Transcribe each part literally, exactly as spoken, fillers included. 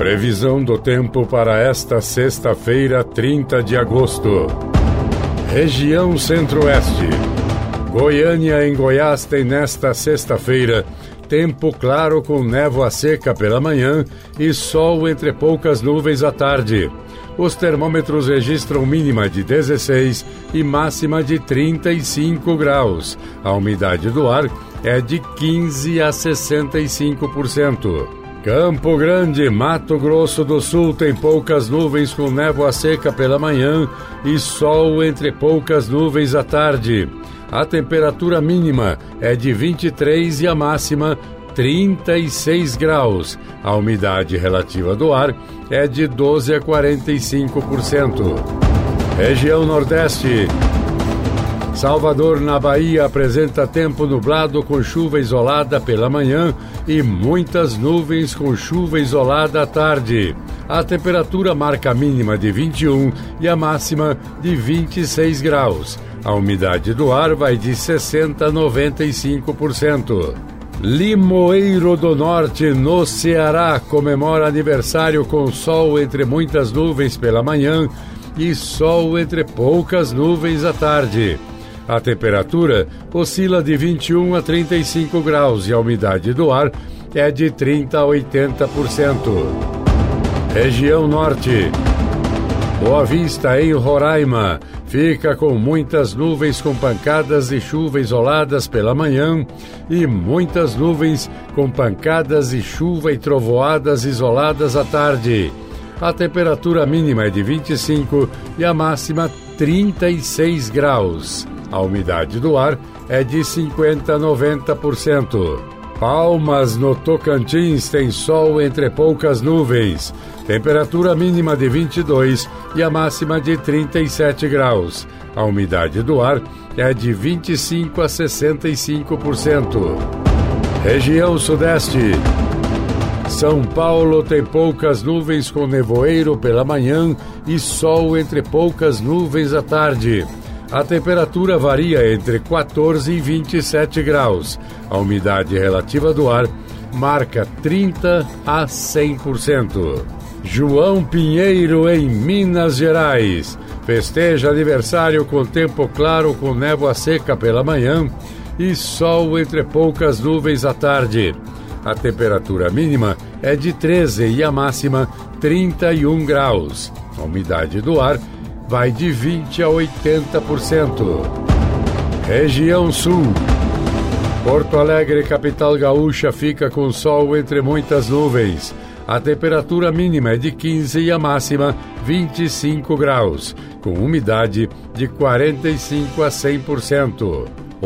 Previsão do tempo para esta sexta-feira, trinta de agosto. Região Centro-Oeste. Goiânia, em Goiás, tem nesta sexta-feira tempo claro com névoa seca pela manhã e sol entre poucas nuvens à tarde. Os termômetros registram mínima de dezesseis e máxima de trinta e cinco graus. A umidade do ar é de quinze a sessenta e cinco por cento. Campo Grande, Mato Grosso do Sul, tem poucas nuvens com névoa seca pela manhã e sol entre poucas nuvens à tarde. A temperatura mínima é de vinte e três e a máxima trinta e seis graus. A umidade relativa do ar é de doze a quarenta e cinco por cento. Região Nordeste. Salvador, na Bahia, apresenta tempo nublado com chuva isolada pela manhã e muitas nuvens com chuva isolada à tarde. A temperatura marca a mínima de vinte e um e a máxima de vinte e seis graus. A umidade do ar vai de sessenta a noventa e cinco por cento. Limoeiro do Norte, no Ceará, comemora aniversário com sol entre muitas nuvens pela manhã e sol entre poucas nuvens à tarde. A temperatura oscila de vinte e um a trinta e cinco graus e a umidade do ar é de trinta a oitenta por cento. Região Norte. Boa Vista, em Roraima, fica com muitas nuvens com pancadas de chuva isoladas pela manhã e muitas nuvens com pancadas de chuva e trovoadas isoladas à tarde. A temperatura mínima é de vinte e cinco e a máxima trinta e seis graus. A umidade do ar é de cinquenta a noventa por cento. Palmas, no Tocantins, tem sol entre poucas nuvens. Temperatura mínima de vinte e dois e a máxima de trinta e sete graus. A umidade do ar é de vinte e cinco a sessenta e cinco por cento. Região Sudeste. São Paulo tem poucas nuvens com nevoeiro pela manhã e sol entre poucas nuvens à tarde. A temperatura varia entre quatorze e vinte e sete graus. A umidade relativa do ar marca trinta a cem por cento. João Pinheiro, em Minas Gerais, festeja aniversário com tempo claro com névoa seca pela manhã e sol entre poucas nuvens à tarde. A temperatura mínima é de treze e a máxima trinta e um graus. A umidade do ar vai de vinte a oitenta por cento. Região Sul. Porto Alegre, capital gaúcha, fica com sol entre muitas nuvens. A temperatura mínima é de quinze e a máxima vinte e cinco graus, com umidade de quarenta e cinco a cem por cento.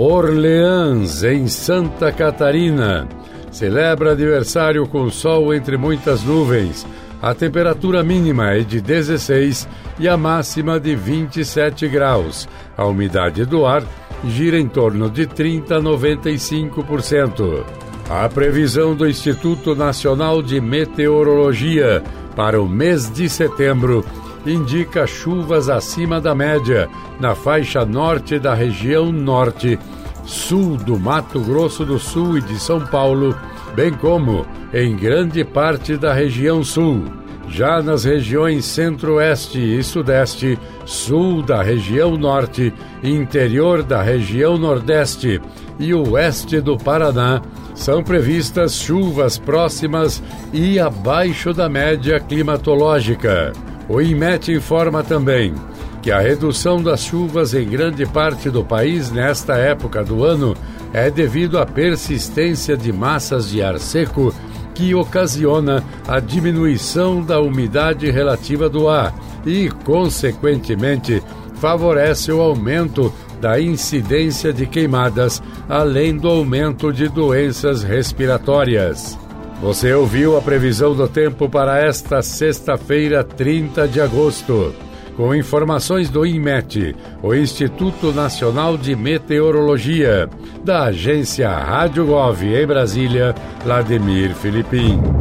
Orleans, em Santa Catarina, celebra aniversário com sol entre muitas nuvens. A temperatura mínima é de dezesseis e a máxima de vinte e sete graus. A umidade do ar gira em torno de trinta a noventa e cinco por cento. A previsão do Instituto Nacional de Meteorologia para o mês de setembro indica chuvas acima da média na faixa norte da região norte, sul do Mato Grosso do Sul e de São Paulo, bem como em grande parte da região sul. Já nas regiões centro-oeste e sudeste, sul da região norte, interior da região nordeste e oeste do Paraná, são previstas chuvas próximas e abaixo da média climatológica. O INMET informa também que a redução das chuvas em grande parte do país nesta época do ano é devido à persistência de massas de ar seco que ocasiona a diminuição da umidade relativa do ar e, consequentemente, favorece o aumento da incidência de queimadas, além do aumento de doenças respiratórias. Você ouviu a previsão do tempo para esta sexta-feira, trinta de agosto. Com informações do INMET, o Instituto Nacional de Meteorologia, da agência Rádio Gov em Brasília, Vladimir Filipim.